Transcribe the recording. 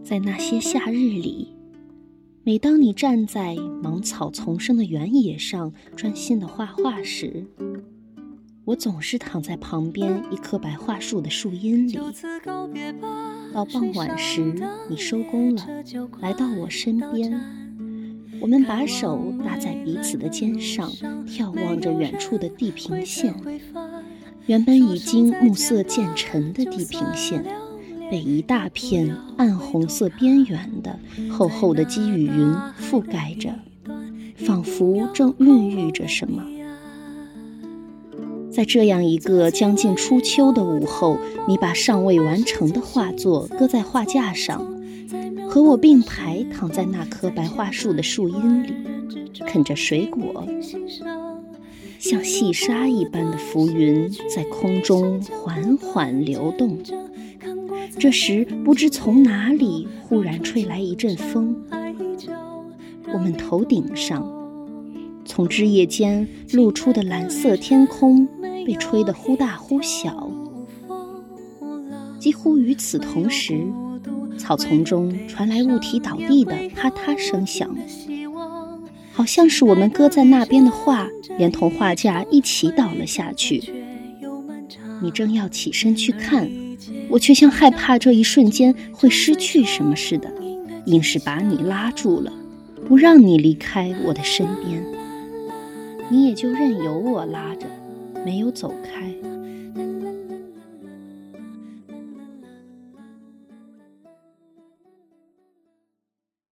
在那些夏日里，每当你站在芒草丛生的原野上专心地画画时，我总是躺在旁边一棵白桦树的树荫里。到傍晚时，你收工了，来到我身边，我们把手搭在彼此的肩上，眺望着远处的地平线。原本已经暮色渐沉的地平线，被一大片暗红色边缘的厚厚的积雨云覆盖着，仿佛正孕育着什么。在这样一个将近初秋的午后，你把尚未完成的画作搁在画架上，和我并排躺在那棵白桦树的树荫里，啃着水果。像细沙一般的浮云在空中缓缓流动。这时，不知从哪里忽然吹来一阵风，我们头顶上从枝叶间露出的蓝色天空被吹得忽大忽小。几乎与此同时，草丛中传来物体倒地的啪嗒声响，好像是我们搁在那边的画连同画架一起倒了下去。你正要起身去看，我却像害怕这一瞬间会失去什么似的，硬是把你拉住了，不让你离开我的身边。你也就任由我拉着，没有走开。